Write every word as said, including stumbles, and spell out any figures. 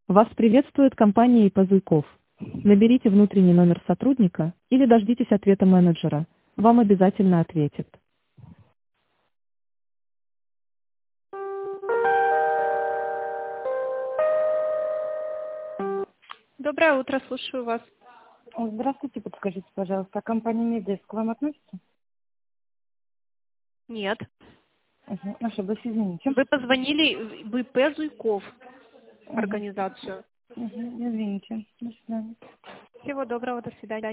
Вас приветствует компания и пэ Зуйков. Наберите внутренний номер сотрудника или дождитесь ответа менеджера. Вам обязательно ответят. Доброе утро, слушаю вас. О, Здравствуйте, подскажите, пожалуйста, а компания Медиас к вам относится? Нет. Угу. Ошиблась, извините. Вы позвонили в ИП Зуйков, Угу. организацию. Угу. Извините. До свидания. Всего доброго, до свидания.